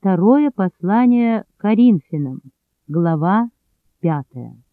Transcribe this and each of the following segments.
Второе послание Коринфянам, глава 5.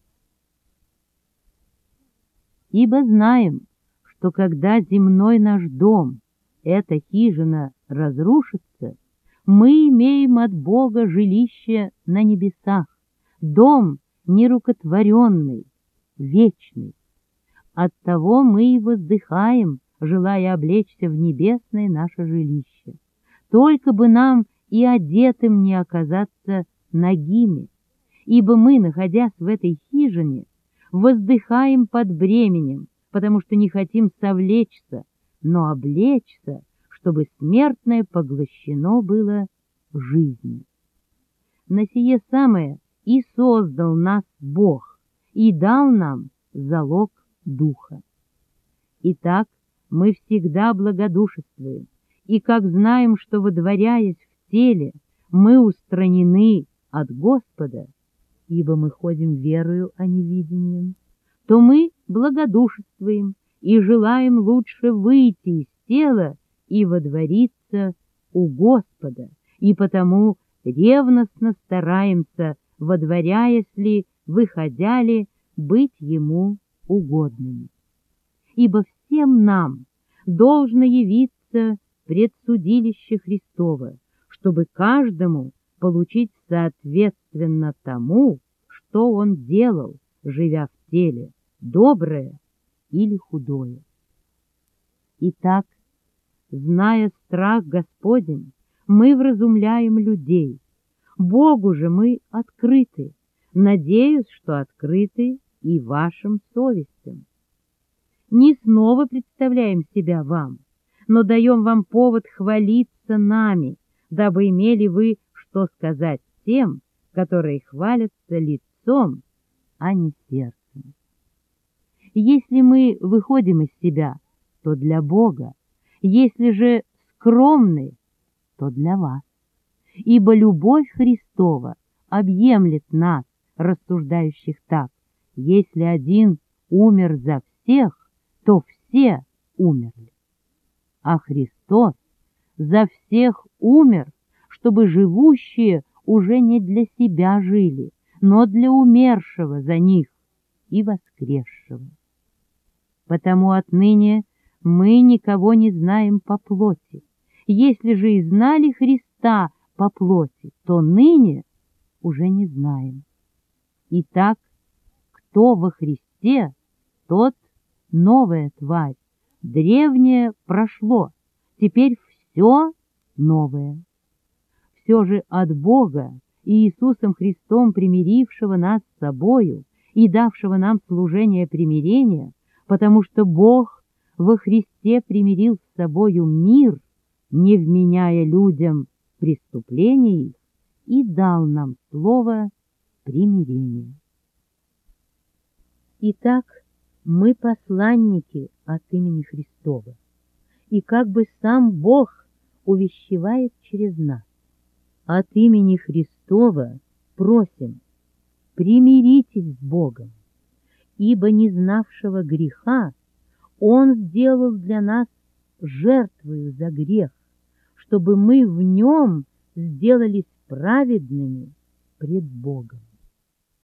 Ибо знаем, что когда земной наш дом, эта хижина, разрушится, мы имеем от Бога жилище на небесах, дом нерукотворенный, вечный. Оттого мы и воздыхаем, желая облечься в небесное наше жилище. Только бы нам и одетым не оказаться нагими, ибо мы, находясь в этой хижине, воздыхаем под бременем, потому что не хотим совлечься, но облечься, чтобы смертное поглощено было жизнью. На сие самое и создал нас Бог, и дал нам залог Духа. Итак, мы всегда благодушествуем, и как знаем, что, водворяясь в теле, мы устранены от Господа, ибо мы ходим верою, а не видением, то мы благодушествуем и желаем лучше выйти из тела и водвориться у Господа, и потому ревностно стараемся, водворяясь ли, выходя ли, быть Ему угодными. Ибо всем нам должно явиться пред судилище Христово, чтобы каждому получить соответственно тому, что он делал, живя в теле, доброе или худое. Итак, зная страх Господень, мы вразумляем людей. Богу же мы открыты, надеюсь, что открыты и вашим совестям. Не снова представляем себя вам, но даем вам повод хвалиться нами, дабы имели вы что сказать тем, которые хвалятся лицом, а не сердцем. Если мы выходим из себя, то для Бога, если же скромны, то для вас. Ибо любовь Христова объемлет нас, рассуждающих так: если один умер за всех, то все умерли. А Христос за всех умер, чтобы живущие уже не для себя жили, но для умершего за них и воскресшего. Потому отныне мы никого не знаем по плоти. Если же и знали Христа по плоти, то ныне уже не знаем. Итак, кто во Христе, тот новая тварь. Древнее прошло, теперь все новое. Все же от Бога и Иисусом Христом, примирившего нас с собою и давшего нам служение примирения, потому что Бог во Христе примирил с собою мир, не вменяя людям преступлений их, и дал нам слово примирения. Итак, мы посланники от имени Христова, и как бы сам Бог увещевает через нас. От имени Христова просим, примиритесь с Богом, ибо не знавшего греха Он сделал для нас жертвою за грех, чтобы мы в Нем сделались праведными пред Богом.